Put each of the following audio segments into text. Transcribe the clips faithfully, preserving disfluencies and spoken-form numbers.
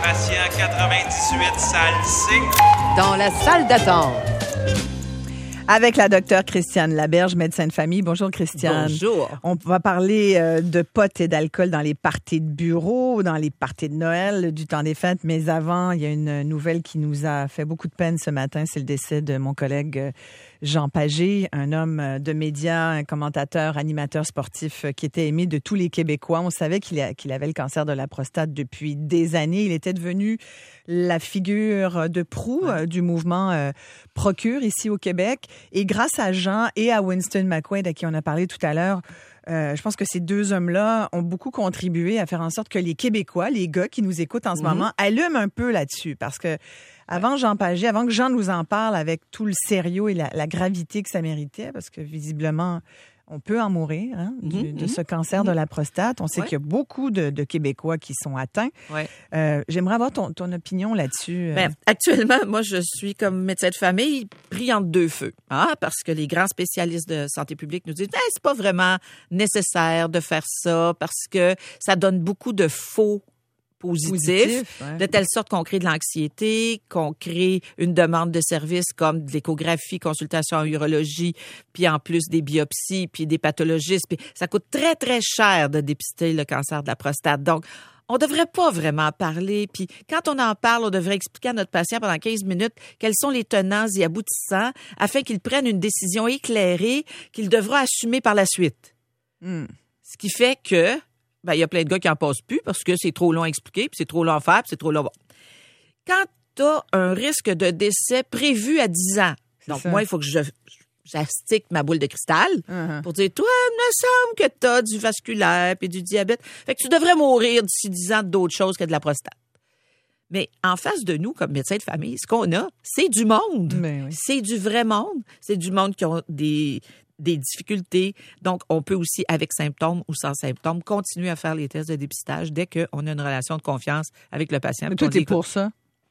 patient quatre-vingt-dix-huit, salle C. Dans la salle d'attente. Avec la docteure Christiane Laberge, médecin de famille. Bonjour, Christiane. Bonjour. On va parler euh, de potes et d'alcool dans les parties de bureau, dans les parties de Noël, du temps des fêtes. Mais avant, il y a une nouvelle qui nous a fait beaucoup de peine ce matin. C'est le décès de mon collègue euh, Jean Pagé, un homme de médias, un commentateur, animateur sportif euh, qui était aimé de tous les Québécois. On savait qu'il, a, qu'il avait le cancer de la prostate depuis des années. Il était devenu la figure de proue ouais. euh, du mouvement euh, Procure ici au Québec. Et grâce à Jean et à Winston McQuaid, à qui on a parlé tout à l'heure, euh, je pense que ces deux hommes-là ont beaucoup contribué à faire en sorte que les Québécois, les gars qui nous écoutent en ce mm-hmm. moment, allument un peu là-dessus. Parce que avant ouais. Jean Pagé, avant que Jean nous en parle avec tout le sérieux et la, la gravité que ça méritait, parce que visiblement, on peut en mourir hein, du, mm-hmm. de ce cancer mm-hmm. de la prostate. On sait ouais. qu'il y a beaucoup de, de Québécois qui sont atteints. Ouais. Euh, j'aimerais avoir ton, ton opinion là-dessus. Ben, actuellement, moi, je suis comme médecin de famille pris entre deux feux. Hein, parce que les grands spécialistes de santé publique nous disent hey, « c'est pas vraiment nécessaire de faire ça parce que ça donne beaucoup de faux positif, Positif ouais. de telle sorte qu'on crée de l'anxiété, qu'on crée une demande de services comme de l'échographie, consultation en urologie, puis en plus des biopsies, puis des pathologistes. Puis ça coûte très, très cher de dépister le cancer de la prostate. Donc, on devrait pas vraiment parler. Puis quand on en parle, on devrait expliquer à notre patient pendant quinze minutes quels sont les tenants et aboutissants afin qu'il prenne une décision éclairée qu'il devra assumer par la suite. Mm. Ce qui fait que ben, il y a plein de gars qui en passent plus parce que c'est trop long à expliquer, puis c'est trop long à faire, puis c'est trop long. Bon. Quand tu as un risque de décès prévu à dix ans, c'est donc ça. Moi, il faut que je, j'astique ma boule de cristal uh-huh. pour dire, toi, il me semble que tu as du vasculaire puis du diabète. Fait que tu devrais mourir d'ici dix ans d'autre chose que de la prostate. Mais en face de nous, comme médecins de famille, ce qu'on a, c'est du monde. Oui. C'est du vrai monde. C'est du monde qui ont des... des difficultés. Donc, on peut aussi, avec symptômes ou sans symptômes, continuer à faire les tests de dépistage dès qu'on a une relation de confiance avec le patient. Mais tout est pour ça.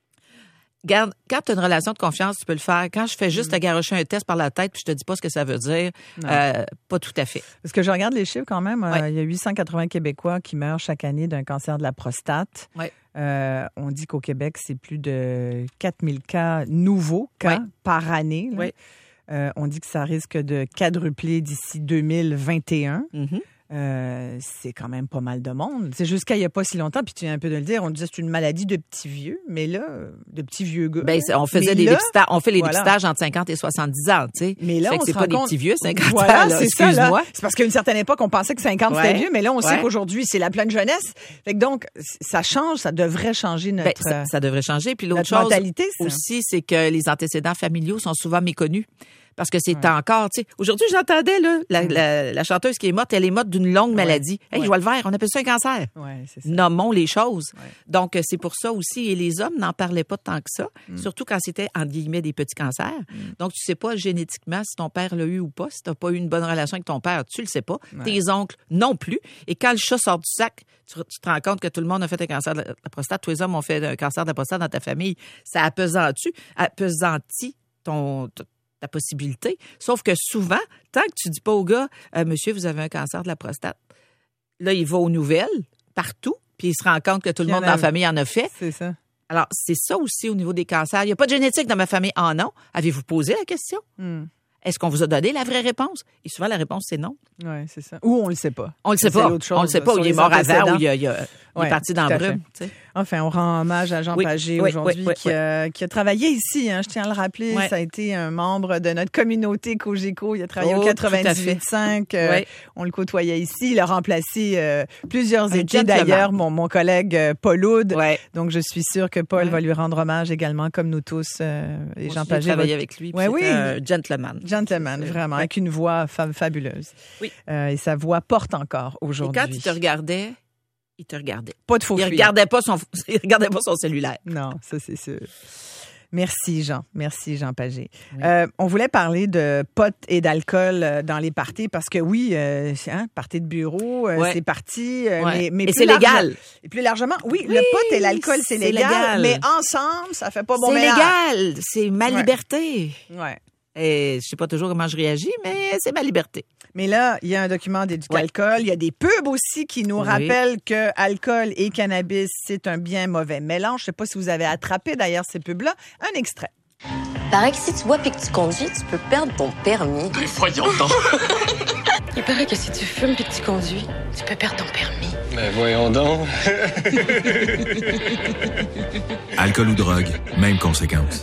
Regarde, quand tu as une relation de confiance, tu peux le faire. Quand je fais juste te garrocher un test par la tête puis je te dis pas ce que ça veut dire, euh, pas tout à fait. Parce que je regarde les chiffres quand même. Ouais. Euh, il y a huit cent quatre-vingts Québécois qui meurent chaque année d'un cancer de la prostate. Ouais. Euh, on dit qu'au Québec, c'est plus de quatre mille cas nouveaux cas ouais. par année. Là. Ouais. Euh, on dit que ça risque de quadrupler d'ici deux mille vingt et un. Mm-hmm. Euh, c'est quand même pas mal de monde. C'est jusqu'à il n'y a pas si longtemps, puis tu viens un peu de le dire, on disait que c'est une maladie de petits vieux, mais là, de petits vieux gars. Ben, on faisait mais des là, dépistages, on fait les voilà. dépistages entre cinquante et soixante-dix ans, tu sais. Mais là, fait on que c'est se pas rend des compte... petits vieux, cinquante voilà, ans, là, c'est ça, là. excuse-moi. C'est parce qu'à une certaine époque, on pensait que cinquante ouais. c'était vieux, mais là, on ouais. sait qu'aujourd'hui, c'est la pleine jeunesse. Fait que donc, ça change, ça devrait changer notre... Ben, ça, ça devrait changer. Puis l'autre chose mentalité, aussi, c'est que les antécédents familiaux sont souvent méconnus. Parce que c'est ouais. encore, tu sais. Aujourd'hui, j'entendais, là, la, mm. la, la chanteuse qui est morte, elle est morte d'une longue ouais. maladie. Hey, ouais. je vois le vert, on appelle ça un cancer. Ouais, c'est ça. Nommons les choses. Ouais. Donc, c'est pour ça aussi. Et les hommes n'en parlaient pas tant que ça, mm. surtout quand c'était, entre guillemets, des petits cancers. Mm. Donc, tu sais pas génétiquement si ton père l'a eu ou pas. Si t'as pas eu une bonne relation avec ton père, tu le sais pas. Ouais. Tes oncles non plus. Et quand le chat sort du sac, tu, tu te rends compte que tout le monde a fait un cancer de la, la prostate. Tous les hommes ont fait un cancer de la prostate dans ta famille. Ça appesantit, appesantit ton... ton la possibilité. Sauf que souvent, tant que tu dis pas au gars, euh, monsieur, vous avez un cancer de la prostate, là, il va aux nouvelles, partout, puis il se rend compte que tout le monde dans la famille en a fait. C'est ça. Alors, c'est ça aussi au niveau des cancers. Il n'y a pas de génétique dans ma famille. Ah non. Avez-vous posé la question? Mm. Est-ce qu'on vous a donné la vraie réponse? Et souvent, la réponse, c'est non. Oui, c'est ça. Ou on le sait pas. On le sait pas. On le sait pas. Ou il est mort avant, ou il, a, il, a, il ouais, est parti dans le brume. Enfin, on rend hommage à Jean oui, Pagé oui, aujourd'hui, oui, oui, qui, a, qui a travaillé ici. Hein, je tiens à le rappeler. Oui. Ça a été un membre de notre communauté Cogeco. Il a travaillé oh, au quatre-vingt-dix-huit cinq. Euh, oui. On le côtoyait ici. Il a remplacé euh, plusieurs un étés. D'ailleurs, mon, mon collègue euh, Paul Oud. Oui. Donc, je suis sûre que Paul oui. va lui rendre hommage également, comme nous tous. Euh, et Jean Pagé. J'ai travaillé va... avec lui. Ouais, oui. un gentleman. Gentleman, vraiment. Avec une voix fa- fabuleuse. Oui. Euh, et sa voix porte encore aujourd'hui. Et quand il te regardait, il te regardait. Pas de faux il regardait pas son, il regardait pas son cellulaire. Non, ça c'est sûr. Merci Jean, merci Jean Pagé. Oui. Euh, on voulait parler de potes et d'alcool dans les parties parce que oui, euh, hein, parties de bureau, euh, ouais. c'est parti, euh, ouais. mais, mais et c'est large... légal. Et plus largement, oui, oui, le pot et l'alcool c'est, c'est légal, légal, mais ensemble ça fait pas bon c'est mélange. C'est légal, c'est ma liberté. Ouais. ouais. Et je sais pas toujours comment je réagis, mais c'est ma liberté. Mais là, il y a un document d'Éducalcool. Ouais. Il y a des pubs aussi qui nous oui. rappellent que alcool et cannabis, c'est un bien mauvais mélange. Je sais pas si vous avez attrapé d'ailleurs ces pubs-là. Un extrait. Paraît que si tu bois puis que tu conduis, tu peux perdre ton permis. Ben voyons donc. Il paraît que si tu fumes puis que tu conduis, tu peux perdre ton permis. Ben voyons donc. Alcool ou drogue, même conséquence.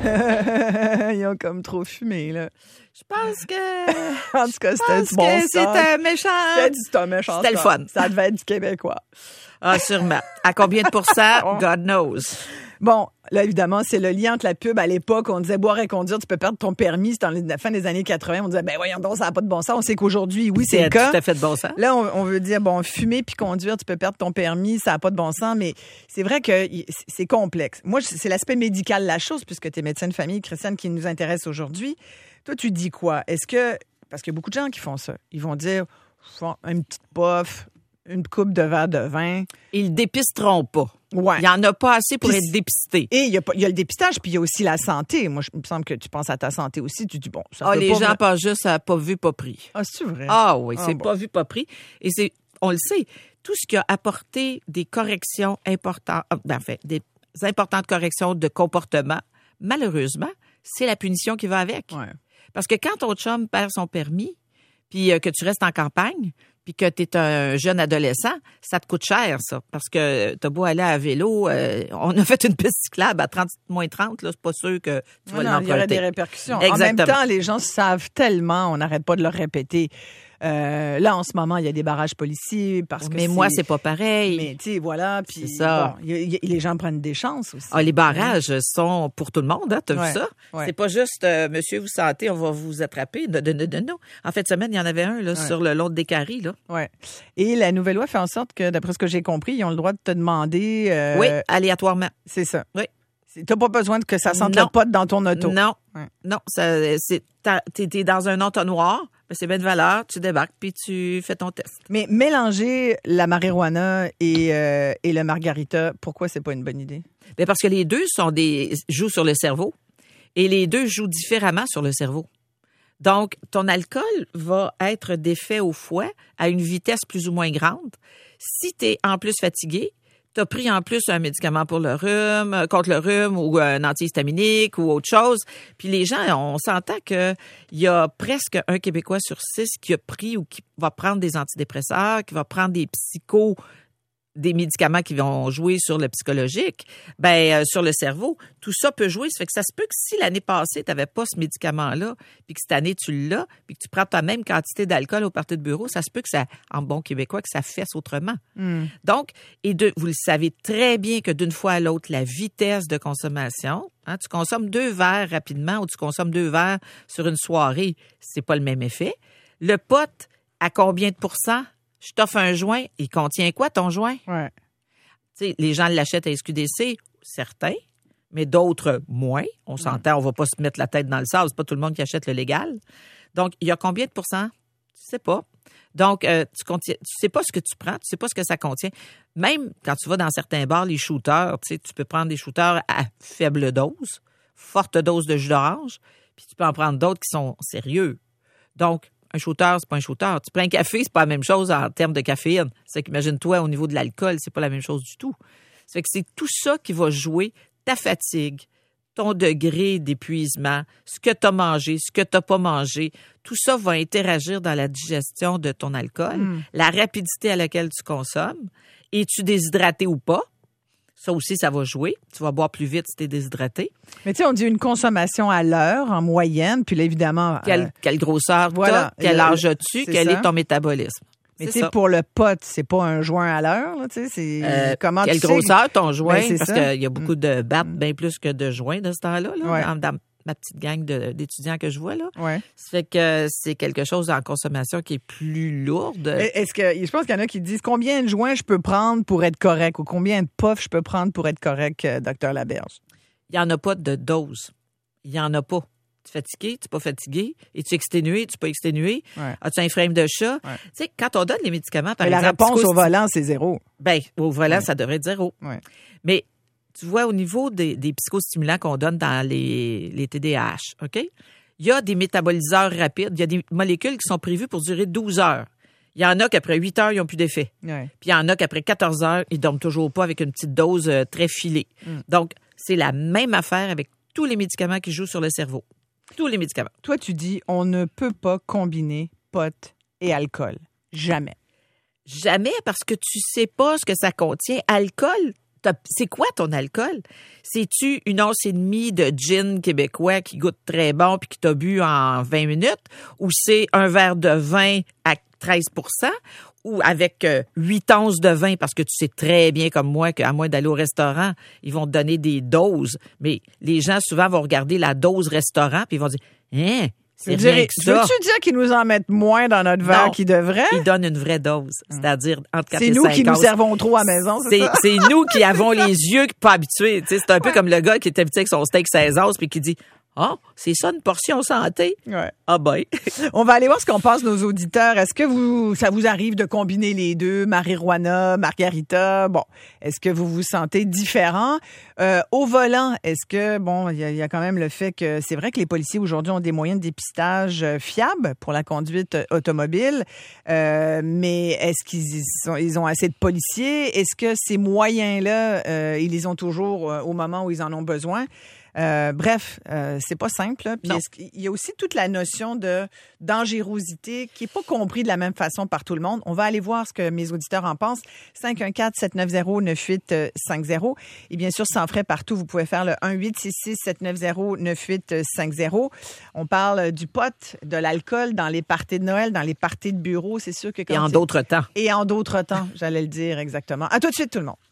Ils ont comme trop fumé, là. Je pense que... en tout cas, c'était du bon sens. C'était méchant. C'était du c'était méchant. C'était le fun. Ça devait être du Québécois. Ah, sûrement. À combien de pourcents? God knows. Bon, là, évidemment, c'est le lien entre la pub. À l'époque, on disait boire et conduire, tu peux perdre ton permis. C'était dans la fin des années quatre-vingts. On disait, ben voyons donc, ça n'a pas de bon sens. On sait qu'aujourd'hui, oui, c'est, c'est le cas. Tout à fait de bon sens. Là, on, on veut dire, bon, fumer puis conduire, tu peux perdre ton permis, ça n'a pas de bon sens. Mais c'est vrai que c'est complexe. Moi, c'est l'aspect médical de la chose, puisque tu es médecin de famille, Christiane, qui nous intéresse aujourd'hui. Toi, tu dis quoi? Est-ce que... Parce qu'il y a beaucoup de gens qui font ça. Ils vont dire, une petite puff, une coupe de verre de vin. Ils dépisteront pas. Ouais. Il n'y en a pas assez pour puis, être dépisté. Et il y, a, il y a le dépistage, puis il y a aussi la santé. Moi, il me semble que tu penses à ta santé aussi. Tu dis, bon, ça Ah, peut les pas gens vrai... pensent juste à pas vu, pas pris. Ah, c'est vrai? Ah oui, ah, c'est bon. pas vu, pas pris. Et c'est, on le sait, tout ce qui a apporté des corrections importantes, ben, en fait, des importantes corrections de comportement, malheureusement, c'est la punition qui va avec. Ouais. Parce que quand ton chum perd son permis, puis euh, que tu restes en campagne, puis que tu es un jeune adolescent, ça te coûte cher, ça. Parce que t'as beau aller à vélo, euh, on a fait une piste cyclable à trente moins trente, là, c'est pas sûr que tu vas non, l'emprunter. Il y aurait des répercussions. Exactement. En même temps, les gens savent tellement, on n'arrête pas de le répéter. Euh, là, en ce moment, il y a des barrages policiers parce que Mais moi, c'est pas pareil. Mais tu sais, voilà. Puis c'est ça. Bon, y a, y a, les gens prennent des chances aussi. Ah, les barrages ouais. sont pour tout le monde, hein, t'as ouais. vu ça? Ouais. C'est pas juste, euh, monsieur, vous sentez, on va vous attraper. Non, non, non, non. En fin de semaine, il y en avait un là, ouais. sur le long des Caries, là. Ouais. Et la nouvelle loi fait en sorte que, d'après ce que j'ai compris, ils ont le droit de te demander... Euh, oui, aléatoirement. C'est ça. Oui. T'as pas besoin que ça sente non. le pot dans ton auto. Non. Ouais. Non, ça, c'est, t'es, t'es dans un entonnoir, ben c'est bien de valeur, tu débarques puis tu fais ton test. Mais mélanger la marijuana et, euh, et le margarita, pourquoi c'est pas une bonne idée? Ben parce que les deux sont des, jouent sur le cerveau et les deux jouent différemment sur le cerveau. Donc, ton alcool va être d'effet au foie à une vitesse plus ou moins grande. Si tu es en plus fatigué, tu as pris en plus un médicament pour le rhume, contre le rhume ou un antihistaminique ou autre chose. Puis les gens, on s'entend qu'il y a presque un Québécois sur six qui a pris ou qui va prendre des antidépresseurs, qui va prendre des psychos, des médicaments qui vont jouer sur le psychologique, ben euh, sur le cerveau. Tout ça peut jouer. Ça fait que ça se peut que si l'année passée, tu n'avais pas ce médicament-là, puis que cette année, tu l'as, puis que tu prends ta même quantité d'alcool au party de bureau, ça se peut que ça, en bon québécois, que ça fesse autrement. Mm. Donc, et de, vous le savez très bien que d'une fois à l'autre, la vitesse de consommation, hein, tu consommes deux verres rapidement ou tu consommes deux verres sur une soirée, c'est pas le même effet. Le pot, à combien de pourcents? Je t'offre un joint, il contient quoi ton joint? Ouais. Tu sais, les gens l'achètent à S Q D C, certains, mais d'autres moins. On s'entend, on va pas se mettre la tête dans le sable, c'est pas tout le monde qui achète le légal. Donc, il y a combien de pourcents? Tu sais pas. Donc, euh, tu contiens, tu sais pas ce que tu prends, tu sais pas ce que ça contient. Même quand tu vas dans certains bars, les shooters, tu sais, tu peux prendre des shooters à faible dose, forte dose de jus d'orange, puis tu peux en prendre d'autres qui sont sérieux. Donc, un shooter, c'est pas un shooter. Tu prends un café, c'est pas la même chose en termes de caféine. C'est qu'imagine-toi, au niveau de l'alcool, c'est pas la même chose du tout. Ça fait que c'est tout ça qui va jouer ta fatigue, ton degré d'épuisement, ce que tu as mangé, ce que tu n'as pas mangé. Tout ça va interagir dans la digestion de ton alcool, mm. la rapidité à laquelle tu consommes. Es-tu déshydraté ou pas? Ça aussi, ça va jouer. Tu vas boire plus vite si tu es déshydraté. Mais tu sais, on dit une consommation à l'heure en moyenne, puis là, évidemment... Quelle, euh, quelle grosseur voilà, tu as, quel le, âge as-tu, quel ça. est ton métabolisme. Mais tu sais, pour le pot, c'est pas un joint à l'heure, là, tu sais, c'est... Euh, comment quelle tu grosseur ton joint, ben, parce qu'il y a beaucoup de battes, bien plus que de joints de ce temps-là, là, ouais. dans, dans ma petite gang de, d'étudiants que je vois, là. Ouais. Ça fait que c'est quelque chose en consommation qui est plus lourde. Est-ce que, je pense qu'il y en a qui disent combien de joints je peux prendre pour être correct ou combien de puffs je peux prendre pour être correct, euh, docteur Laberge? Il n'y en a pas de dose. Il n'y en a pas. Tu es fatigué, tu n'es pas fatigué. Es-tu exténué, tu n'es pas exténué? Ouais. As-tu un frame de chat? Ouais. Tu sais, quand on donne les médicaments, par Mais exemple... la réponse psychosti- au volant, c'est zéro. Bien, au volant, ouais. ça devrait être zéro. Ouais. Mais tu vois, au niveau des, des psychostimulants qu'on donne dans les, les T D A H, OK? il y a des métaboliseurs rapides. Il y a des molécules qui sont prévues pour durer douze heures. Il y en a qu'après huit heures, ils n'ont plus d'effet. Ouais. Puis il y en a qu'après quatorze heures, ils dorment toujours pas avec une petite dose euh, très filée. Mm. Donc, c'est la même affaire avec tous les médicaments qui jouent sur le cerveau. Tous les médicaments. Toi, tu dis, on ne peut pas combiner pot et alcool. Jamais. Jamais, parce que tu sais pas ce que ça contient. Alcool, c'est quoi ton alcool? C'est-tu une once et demie de gin québécois qui goûte très bon puis qui t'a bu en vingt minutes? Ou c'est un verre de vin à treize pour cent? Ou avec euh, huit onces de vin, parce que tu sais très bien comme moi qu'à moins d'aller au restaurant, ils vont te donner des doses. Mais les gens, souvent, vont regarder la dose restaurant puis ils vont dire « Hein? » C'est rien que ça. Veux-tu dire qu'ils nous en mettent moins dans notre verre qu'ils devraient? Ils donnent une vraie dose, c'est-à-dire entre quatre et cinq. C'est nous qui nous servons trop à la maison, c'est, c'est ça? C'est nous qui avons les yeux pas habitués. Tu sais, c'est un peu ouais. comme le gars qui est habitué avec son steak seize onces puis qui dit « Ah, oh, c'est ça une portion santé? Ouais. » Ah ben. On va aller voir ce qu'on pense nos auditeurs. Est-ce que vous, ça vous arrive de combiner les deux, marijuana, margarita? Bon, est-ce que vous vous sentez différent? Euh, au volant, est-ce que, bon, il y, y a quand même le fait que c'est vrai que les policiers aujourd'hui ont des moyens de dépistage fiables pour la conduite automobile, euh, mais est-ce qu'ils sont, ils ont assez de policiers? Est-ce que ces moyens-là, euh, ils les ont toujours euh, au moment où ils en ont besoin? Euh, bref, euh, c'est pas simple. Là. Puis il y a aussi toute la notion de dangerosité qui est pas compris de la même façon par tout le monde. On va aller voir ce que mes auditeurs en pensent. cinq un quatre, sept neuf zéro, neuf huit cinq zéro. Et bien sûr, sans frais partout, vous pouvez faire le un huit six six, sept neuf zéro, neuf huit cinq zéro. On parle du pot, de l'alcool dans les parties de Noël, dans les parties de bureau. C'est sûr que quand Et en c'est... d'autres temps. Et en d'autres temps, j'allais le dire exactement. À tout de suite, tout le monde.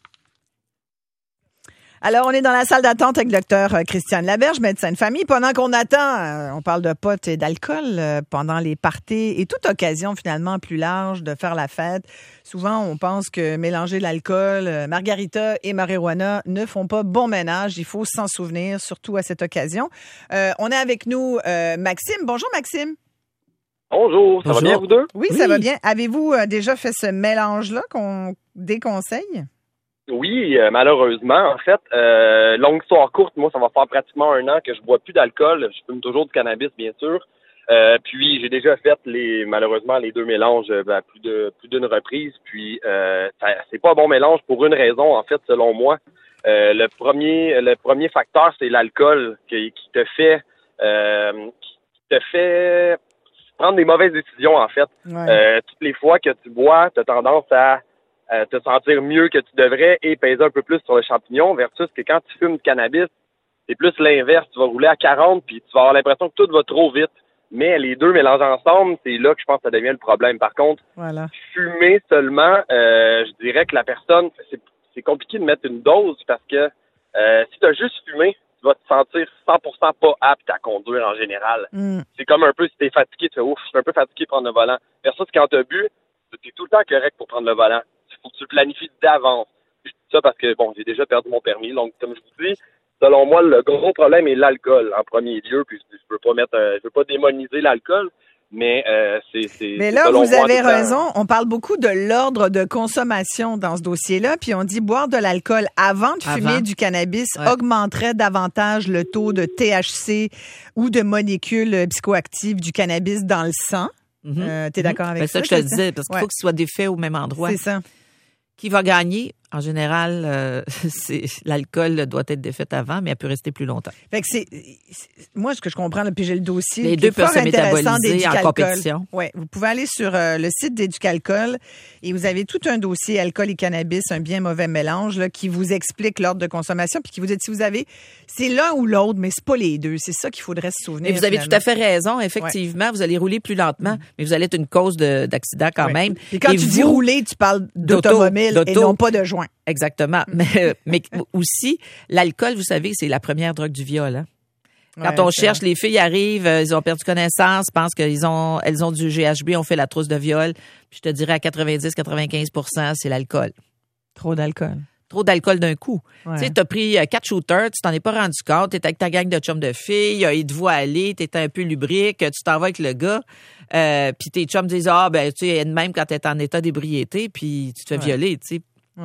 Alors, on est dans la salle d'attente avec le docteur Christiane Laberge, médecin de famille. Pendant qu'on attend, euh, on parle de pot et d'alcool euh, pendant les parties et toute occasion finalement plus large de faire la fête. Souvent, on pense que mélanger l'alcool, euh, margarita et marijuana ne font pas bon ménage. Il faut s'en souvenir, surtout à cette occasion. Euh, on est avec nous euh, Maxime. Bonjour Maxime. Bonjour, ça Bonjour. va bien vous deux? Oui, oui. Ça va bien. Avez-vous euh, déjà fait ce mélange-là qu'on déconseille? Oui, euh, malheureusement. En fait, euh, longue histoire courte, moi, ça va faire pratiquement un an que je bois plus d'alcool. Je fume toujours du cannabis, bien sûr. Euh, puis j'ai déjà fait les malheureusement les deux mélanges ben, à plus de plus d'une reprise. Puis euh, ça, c'est pas un bon mélange pour une raison, en fait, selon moi. Euh, le premier le premier facteur, c'est l'alcool qui, qui te fait euh, qui te fait prendre des mauvaises décisions, en fait. Ouais. Euh, toutes les fois que tu bois, tu as tendance à Euh, te sentir mieux que tu devrais et peser un peu plus sur le champignon versus que quand tu fumes du cannabis, c'est plus l'inverse. Tu vas rouler à quarante puis tu vas avoir l'impression que tout va trop vite. Mais les deux mélangés ensemble, c'est là que je pense que ça devient le problème. Par contre, voilà. Fumer seulement, euh, je dirais que la personne, c'est, c'est compliqué de mettre une dose parce que euh, si tu as juste fumé, tu vas te sentir cent pour cent pas apte à conduire en général. Mm. C'est comme un peu si tu es fatigué, tu fais ouf, je suis un peu fatigué pour prendre le volant. Versus quand tu as bu, tu es tout le temps correct pour prendre le volant. Faut que tu le planifies d'avance. Je dis ça parce que, bon, j'ai déjà perdu mon permis. Donc, comme je vous dis, selon moi, le gros problème est l'alcool en premier lieu. Puis, je veux pas mettre, euh, je veux pas démoniser l'alcool, mais euh, c'est, c'est. Mais là, c'est vous moi, avez raison. On parle beaucoup de l'ordre de consommation dans ce dossier-là. Puis, on dit boire de l'alcool avant de fumer avant. du cannabis ouais. augmenterait davantage le taux de T H C ou de molécules psychoactives du cannabis dans le sang. Mm-hmm. Euh, t'es d'accord avec ben, ça? C'est ça que je te disais, parce qu'il ouais. faut que ce soit des faits au même endroit. C'est ça. Qui va gagner? En général, euh, c'est, l'alcool doit être défait avant, mais elle peut rester plus longtemps. Fait que c'est, c'est moi, ce que je comprends, là, puis j'ai le dossier. Les deux peuvent se métaboliser en compétition. Oui, vous pouvez aller sur euh, le site d'Éducalcool et vous avez tout un dossier alcool et cannabis, un bien mauvais mélange, là, qui vous explique l'ordre de consommation, puis qui vous dit si vous avez, c'est l'un ou l'autre, mais c'est pas les deux. C'est ça qu'il faudrait se souvenir. Mais vous avez finalement. tout à fait raison. Effectivement, ouais. vous allez rouler plus lentement, mmh. mais vous allez être une cause de, d'accident quand ouais. même. Et quand et tu vous, dis rouler, tu parles d'automobile d'auto, et non pas de joint. Exactement. Mais, mais aussi, l'alcool, vous savez, c'est la première drogue du viol. Hein? Quand ouais, on cherche, vrai. Les filles arrivent, ils ont perdu connaissance, pensent qu'elles ont, elles ont du G H B, on fait la trousse de viol. Puis je te dirais à quatre-vingt-dix à quatre-vingt-quinze pour cent, c'est l'alcool. Trop d'alcool. Trop d'alcool d'un coup. Ouais. Tu sais, t'as pris quatre shooters, tu t'en es pas rendu compte, t'étais avec ta gang de chums de filles, ils te voient aller, t'étais un peu lubrique, tu t'en vas avec le gars, euh, puis tes chums disent, ah, ben, tu sais, même quand t'es en état d'ébriété, puis tu te fais ouais. violer, tu sais. Ouais.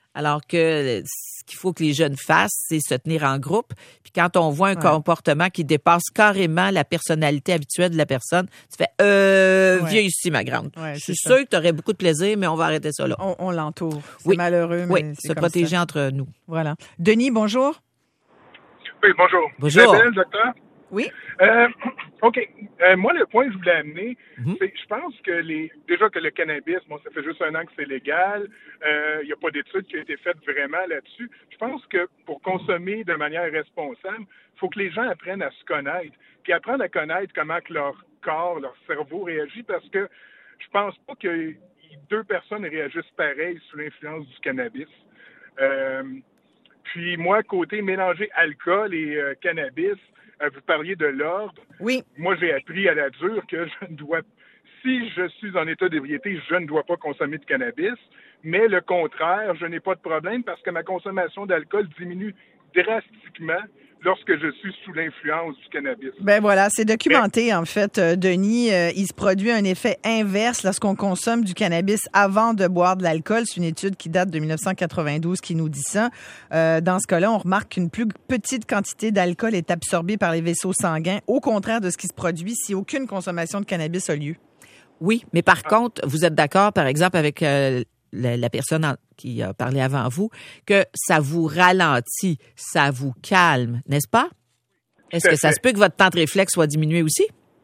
Alors que ce qu'il faut que les jeunes fassent, c'est se tenir en groupe. Puis quand on voit un ouais. comportement qui dépasse carrément la personnalité habituelle de la personne, tu fais euh, Ouais. viens ici, ma grande. Ouais, Je suis c'est sûre que tu aurais beaucoup de plaisir, mais on va arrêter ça là. On, on l'entoure. C'est Oui. malheureux, mais Oui, c'est se comme protéger ça. entre nous. Voilà. Denis, bonjour. Oui, bonjour. Bonjour. Isabelle, docteur? Oui. Euh, OK. Euh, moi, le point que je voulais amener, Mhm. c'est je pense que les déjà que le cannabis, bon, ça fait juste un an que c'est légal. Il n'y a pas d'études qui ont été faites vraiment là-dessus. Je pense que pour consommer de manière responsable, il faut que les gens apprennent à se connaître, puis apprendre à connaître comment que leur corps, leur cerveau réagit, parce que je pense pas que deux personnes réagissent pareil sous l'influence du cannabis. Euh, puis moi, côté mélanger alcool et euh, cannabis, euh, vous parliez de l'ordre. Oui. Moi, j'ai appris à la dure que je ne dois, si je suis en état d'ébriété, je ne dois pas consommer de cannabis. Mais le contraire, je n'ai pas de problème parce que ma consommation d'alcool diminue drastiquement lorsque je suis sous l'influence du cannabis. Ben voilà, c'est documenté en fait, euh, Denis. Euh, il se produit un effet inverse lorsqu'on consomme du cannabis avant de boire de l'alcool. C'est une étude qui date de dix-neuf cent quatre-vingt-douze qui nous dit ça. Euh, dans ce cas-là, on remarque qu'une plus petite quantité d'alcool est absorbée par les vaisseaux sanguins, au contraire de ce qui se produit si aucune consommation de cannabis a lieu. Oui, mais par contre, vous êtes d'accord, par exemple, avec euh, la, la personne en, qui a parlé avant vous, que ça vous ralentit, ça vous calme, n'est-ce pas? Est-ce que ça se peut que votre temps de réflexe soit diminué aussi?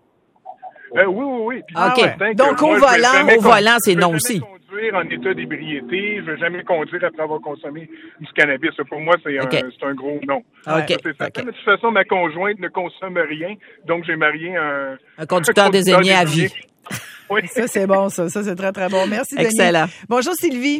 Euh, oui, oui, oui. Puis, OK. c'est certain que Donc, au moi, je vais volant- jamais au volant, c'est je vais non jamais aussi. conduire en état d'ébriété. Je ne vais jamais conduire après avoir consommé du cannabis. Ça, pour moi, c'est, OK. un, c'est un gros non. OK. Ça, c'est certain. OK. Mais de toute façon, ma conjointe ne consomme rien. Donc, j'ai marié un... Un conducteur désigné à vie. Oui. Ça, c'est bon, ça. Ça, c'est très, très bon. Merci, Denis. Excellent. Bonjour, Sylvie.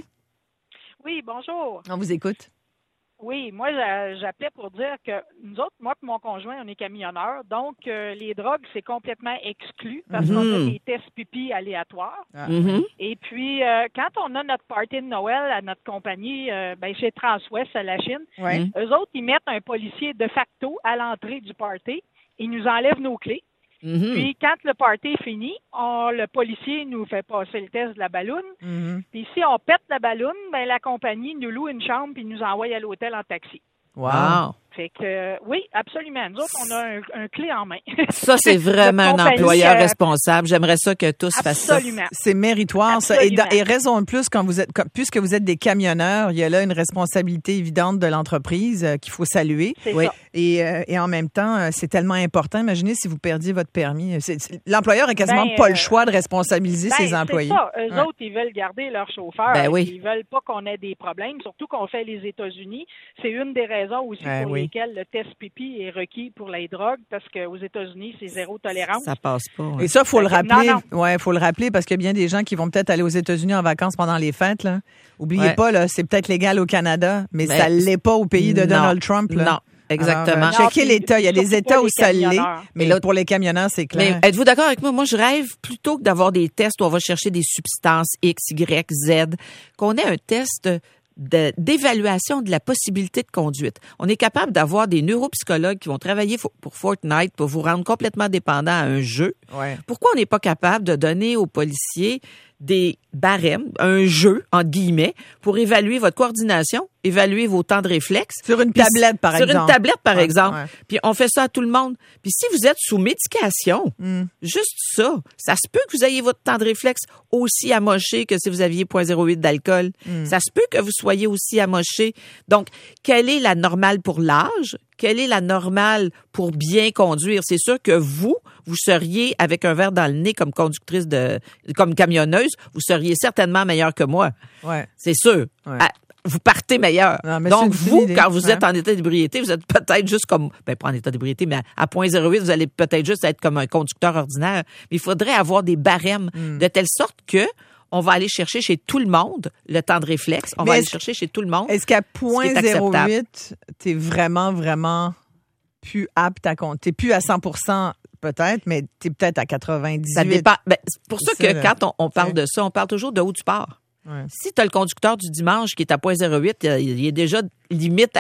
Oui, bonjour. On vous écoute. Oui, moi, j'a- j'appelais pour dire que nous autres, moi et mon conjoint, on est camionneurs. Donc, euh, les drogues, c'est complètement exclu parce qu'on a Mhm. des tests pipi aléatoires. Ah. Mhm. Et puis, euh, quand on a notre party de Noël à notre compagnie, euh, ben, chez Transwest à la Chine, Ouais. Mhm. eux autres, ils mettent un policier de facto à l'entrée du party. Ils nous enlèvent nos clés. Mhm. Puis, quand le party est fini, on, le policier nous fait passer le test de la balloune. Mhm. Puis, si on pète la balloune, ben, la compagnie nous loue une chambre puis nous envoie à l'hôtel en taxi. Wow. Wow. Fait que, euh, oui, absolument. Nous autres, on a un, un clé en main. Ça, c'est vraiment un Notre compagnie, employeur euh, responsable. J'aimerais ça que tous fassent ça. Absolument. C'est méritoire, ça. Et, Absolument. da- et raison de plus, quand vous êtes, comme- puisque vous êtes des camionneurs, il y a là une responsabilité évidente de l'entreprise euh, qu'il faut saluer. C'est Oui. ça. Et, euh, et en même temps, euh, c'est tellement important. Imaginez si vous perdiez votre permis. C'est- c'est- L'employeur a quasiment Ben, pas euh, le choix de responsabiliser Ben, ses employés. C'est ça. Eux Ouais. autres, ils veulent garder leurs chauffeurs. Ben oui. Ils veulent pas qu'on ait des problèmes, surtout qu'on fait les États-Unis. C'est une des raisons aussi Ben pour oui. lesquelles le test pipi est requis pour les drogues, parce qu'aux États-Unis, c'est zéro tolérance. Ça passe pas. ouais. Et ça, faut le Fait que- rappeler. non, Ouais, faut le rappeler parce qu'il y a bien des gens qui vont peut-être aller aux États-Unis en vacances pendant les fêtes. Là. Oubliez Ouais. pas, là, c'est peut-être légal au Canada, mais Ben, ça l'est pas au pays de non. Donald Trump. Là. Non, exactement. Alors, euh, checkez Non, puis l'État. Il y a des surtout États pas où les ça l'est, camionneurs. mais l'autre- pour les camionneurs, c'est clair. Mais êtes-vous d'accord avec moi? Moi, je rêve plutôt que d'avoir des tests où on va chercher des substances X, Y, Z, qu'on ait un test de- d'évaluation de la possibilité de conduite. On est capable d'avoir des neuropsychologues qui vont travailler fo- pour Fortnite pour vous rendre complètement dépendant à un jeu. Ouais. Pourquoi on n'est pas capable de donner aux policiers des barèmes, un jeu, entre guillemets, pour évaluer votre coordination, évaluer vos temps de réflexe? Sur une Puis tablette, par sur exemple. une tablette, par Ouais, exemple. ouais. Puis on fait ça à tout le monde. Puis si vous êtes sous médication, Mm. juste ça, ça se peut que vous ayez votre temps de réflexe aussi amoché que si vous aviez zéro virgule zéro huit d'alcool. Mm. Ça se peut que vous soyez aussi amoché. Donc, quelle est la normale pour l'âge? Quelle est la normale pour bien conduire? C'est sûr que vous, vous seriez avec un verre dans le nez comme conductrice de, comme camionneuse, vous seriez certainement meilleure que moi. Ouais. C'est sûr. Ouais. Ah, vous partez meilleur. Non, mais Donc, c'est une vous, idée. quand vous Ouais. êtes en état d'ébriété, vous êtes peut-être juste comme, ben, pas en état d'ébriété, mais à, à zéro virgule zéro huit, vous allez peut-être juste être comme un conducteur ordinaire. Mais il faudrait avoir des barèmes Mm. de telle sorte que on va aller chercher chez tout le monde le temps de réflexe. On Mais va aller est-ce- chercher chez tout le monde. Est-ce qu'à Ce qui est zéro acceptable. huit, t'es vraiment, vraiment plus apte à compter? T'es plus à cent pour cent peut-être, mais t'es peut-être à quatre-vingt-dix-huit. Ça dépend. Ben, c'est pour ça C'est que ça, là. quand on, on parle C'est- de ça, on parle toujours de où tu pars. Ouais. Si tu as le conducteur du dimanche qui est à zéro virgule zéro huit, il il est déjà limite à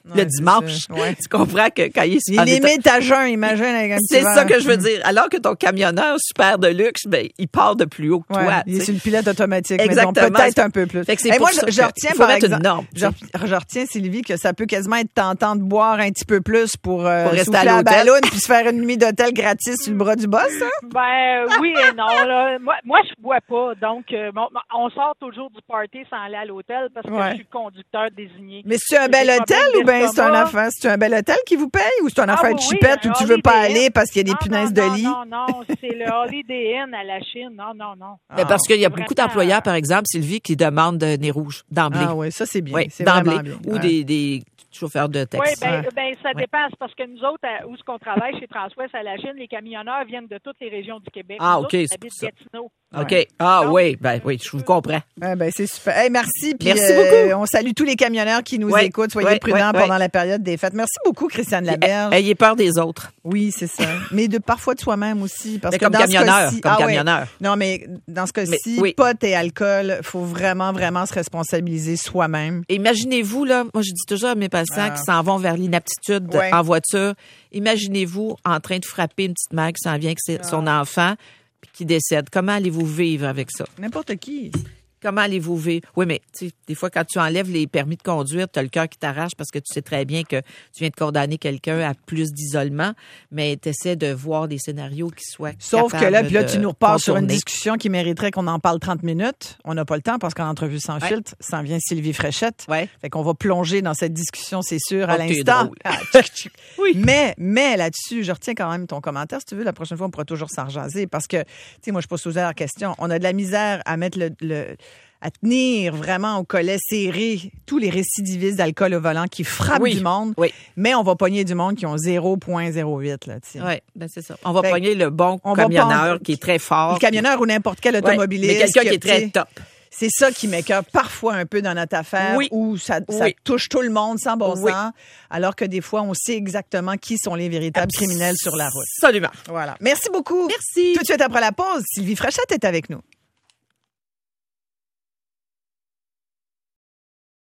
le Ouais, dimanche. c'est ça. Ouais. Tu comprends que quand il est Il super est vite- limite à jeun, imagine. Avec un petit C'est verre. ça que je veux dire. Alors que ton camionneur super de luxe, ben, il part de plus haut que Ouais, toi. il est tu sais. sur le pilote automatique, Exactement. mais donc peut-être un peu plus. Fait que c'est Hey, pour moi, ça je, je que retiens il faut par mettre exemple, une norme. je, je retiens, Sylvie, que ça peut quasiment être tentant de boire un petit peu plus pour, euh, Pour rester souffler à la l'hôtel. balloune puis se faire une nuit d'hôtel gratis sur le bras du boss. Hein? Ben oui et non. Là. Moi, moi, je bois pas. Donc, euh, bon, on sort toujours du party sans aller à l'hôtel parce que Ouais. je suis le conducteur désigné. Mais c'est un J'ai bel des hôtel problèmes ou bien c'est un d'estomac. affaire? C'est un bel hôtel qui vous paye ou c'est un Ah affaire oui, de oui, chipette un où tu veux pas Holiday aller Inn. parce qu'il y a des Non, punaises non, de lit? Non, non, non, c'est le Holiday Inn à la Chine. Non, non, non. Ben, parce qu'il y a Vraiment, beaucoup d'employeurs, par exemple, Sylvie, qui demandent de nez rouge d'emblée. Ah oui, ça c'est bien. Oui, c'est d'emblée. vraiment bien. Ou Ouais. des, des chauffeurs de Oui, taxi. ben, Ouais. ben, ça Ouais. dépend. C'est parce que nous autres, à- où ce qu'on travaille chez Transwest à la Chine, les camionneurs viennent de toutes les régions du Québec. Ah, Nous OK, autres, c'est on habite pour ça. Gatineau. OK. Ouais. Ah Donc, oui, ben oui, je vous comprends. Ah, ben, c'est super. Hey, merci. Puis, Merci euh, beaucoup. on salue tous les camionneurs qui nous Ouais, écoutent. Soyez ouais, prudents ouais, pendant ouais. la période des fêtes. Merci beaucoup, Christiane Laberge. Ayez peur des autres. Oui, c'est ça. Mais de parfois de soi-même aussi. Parce Mais que comme dans ce camionneur, cas-ci- comme Ah ouais. camionneur. Non, mais dans ce cas-ci, Mais oui. pot et alcool, faut vraiment, vraiment se responsabiliser soi-même. Imaginez-vous, là, moi je dis toujours à mes patients Ah. qui s'en vont vers l'inaptitude Ouais. en voiture, imaginez-vous en train de frapper une petite mère qui s'en vient avec ses- son Ah. enfant puis qui décède. Comment allez-vous vivre avec ça? N'importe qui. Comment allez-vous vivre? Oui, mais tu sais, des fois, quand tu enlèves les permis de conduire, tu as le cœur qui t'arrache parce que tu sais très bien que tu viens de condamner quelqu'un à plus d'isolement, mais tu essaies de voir des scénarios qui soient Sauf que capables là, puis là, de tu nous repars sur une contourner. discussion qui mériterait qu'on en parle trente minutes. On n'a pas le temps parce qu'en entrevue sans Ouais. filtre, s'en vient Sylvie Fréchette. Ouais. Fait qu'on va plonger dans cette discussion, c'est sûr, à Oh, t'es l'instant. drôle. Ah, tchic, tchic. Oui. Mais, mais là-dessus, je retiens quand même ton commentaire. Si tu veux, la prochaine fois, on pourra toujours s'en rejaser parce que, tu sais, moi, je pose toujours la question. On a de la misère à mettre le, le- à tenir vraiment au collet serré tous les récidivistes d'alcool au volant qui frappent Oui. du monde. Oui. Mais on va pogner du monde qui ont zéro virgule zéro huit, là, tu sais. Oui, ben c'est ça. On va Fait- pogner le bon on va camionneur pas- qui est très fort. Le camionneur ou n'importe quel Ouais, automobiliste. mais quelqu'un qui est tu sais, très top. C'est ça qui m'écoeure parfois un peu dans notre affaire Oui. où ça, ça Oui. touche tout le monde sans bon Oui. sens, alors que des fois, on sait exactement qui sont les véritables criminels sur la route. Absolument. Voilà. Merci beaucoup. Merci. Tout de suite après la pause, Sylvie Fréchette est avec nous.